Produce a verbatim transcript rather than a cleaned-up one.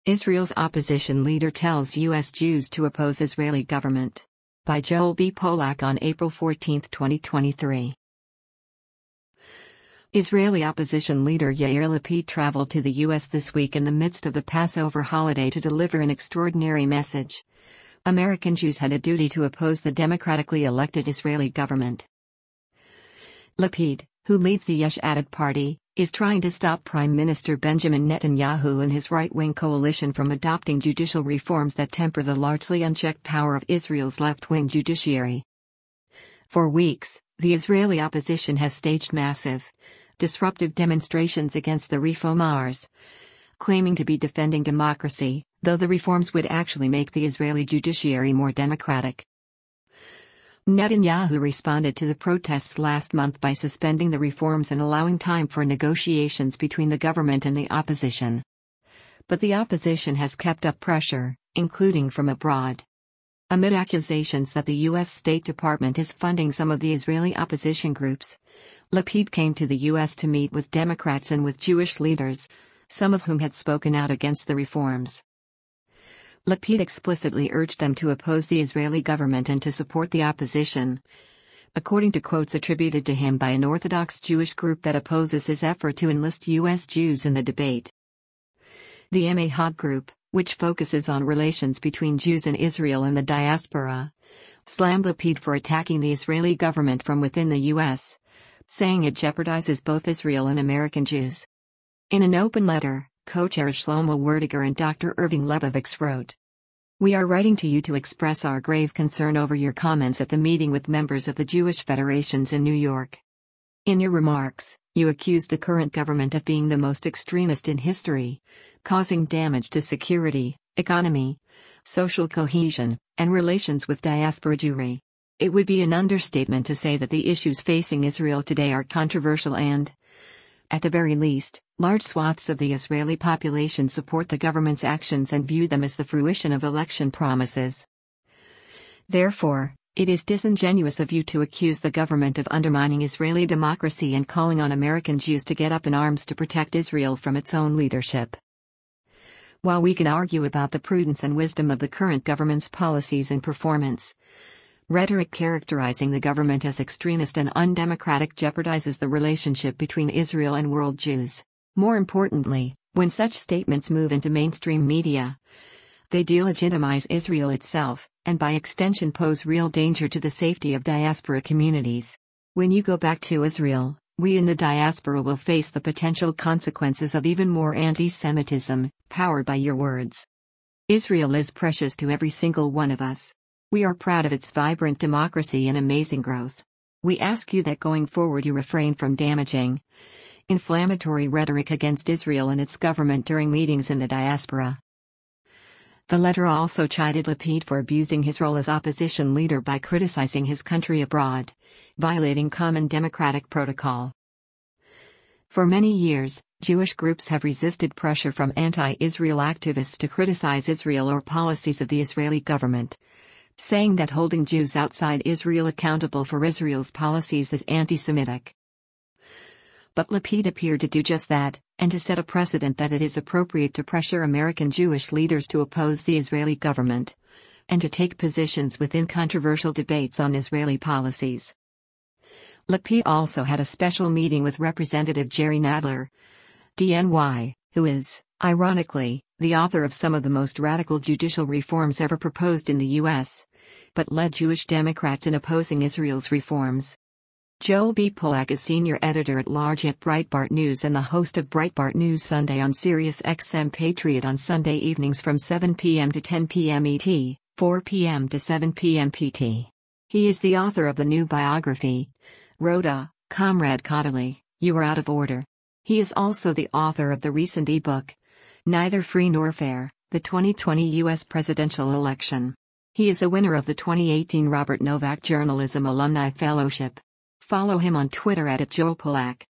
Israel's opposition leader tells U S Jews to oppose Israeli government. By Joel B. Polak on April fourteenth, twenty twenty-three. Israeli opposition leader Yair Lapid traveled to the U S this week in the midst of the Passover holiday to deliver an extraordinary message. American Jews had a duty to oppose the democratically elected Israeli government. Lapid, who leads the Yesh Atid party, is trying to stop Prime Minister Benjamin Netanyahu and his right-wing coalition from adopting judicial reforms that temper the largely unchecked power of Israel's left-wing judiciary. For weeks, the Israeli opposition has staged massive, disruptive demonstrations against the reformers, claiming to be defending democracy, though the reforms would actually make the Israeli judiciary more democratic. Netanyahu responded to the protests last month by suspending the reforms and allowing time for negotiations between the government and the opposition. But the opposition has kept up pressure, including from abroad. Amid accusations that the U S State Department is funding some of the Israeli opposition groups, Lapid came to the U S to meet with Democrats and with Jewish leaders, some of whom had spoken out against the reforms. Lapid explicitly urged them to oppose the Israeli government and to support the opposition, according to quotes attributed to him by an Orthodox Jewish group that opposes his effort to enlist U S Jews in the debate. The Emahad group, which focuses on relations between Jews and Israel and the diaspora, slammed Lapid for attacking the Israeli government from within the U S, saying it jeopardizes both Israel and American Jews. In an open letter, co-chair Shlomo Werdiger and Doctor Irving Lebovitz wrote, "We are writing to you to express our grave concern over your comments at the meeting with members of the Jewish Federations in New York. In your remarks, you accused the current government of being the most extremist in history, causing damage to security, economy, social cohesion, and relations with diaspora Jewry. It would be an understatement to say that the issues facing Israel today are controversial and, at the very least, large swaths of the Israeli population support the government's actions and view them as the fruition of election promises. Therefore, it is disingenuous of you to accuse the government of undermining Israeli democracy and calling on American Jews to get up in arms to protect Israel from its own leadership. While we can argue about the prudence and wisdom of the current government's policies and performance, rhetoric characterizing the government as extremist and undemocratic jeopardizes the relationship between Israel and world Jews. More importantly, when such statements move into mainstream media, they delegitimize Israel itself, and by extension pose real danger to the safety of diaspora communities. When you go back to Israel, we in the diaspora will face the potential consequences of even more anti-Semitism, powered by your words. Israel is precious to every single one of us. We are proud of its vibrant democracy and amazing growth. We ask you that going forward you refrain from damaging, inflammatory rhetoric against Israel and its government during meetings in the diaspora." The letter also chided Lapid for abusing his role as opposition leader by criticizing his country abroad, violating common democratic protocol. For many years, Jewish groups have resisted pressure from anti-Israel activists to criticize Israel or policies of the Israeli government, saying that holding Jews outside Israel accountable for Israel's policies is anti-Semitic. But Lapid appeared to do just that, and to set a precedent that it is appropriate to pressure American Jewish leaders to oppose the Israeli government, and to take positions within controversial debates on Israeli policies. Lapid also had a special meeting with Representative Jerry Nadler, D N Y, who is, ironically, the author of some of the most radical judicial reforms ever proposed in the U S, but led Jewish Democrats in opposing Israel's reforms. Joel B. Polak is senior editor-at-large at Breitbart News and the host of Breitbart News Sunday on Sirius X M Patriot on Sunday evenings from seven p m to ten p m E T, four p m to seven p m P T. He is the author of the new biography, Rhoda, Comrade Kodaly, You Are Out of Order. He is also the author of the recent e-book, Neither Free Nor Fair, the twenty twenty U S Presidential Election. He is a winner of the twenty eighteen Robert Novak Journalism Alumni Fellowship. Follow him on Twitter at Joel Polak.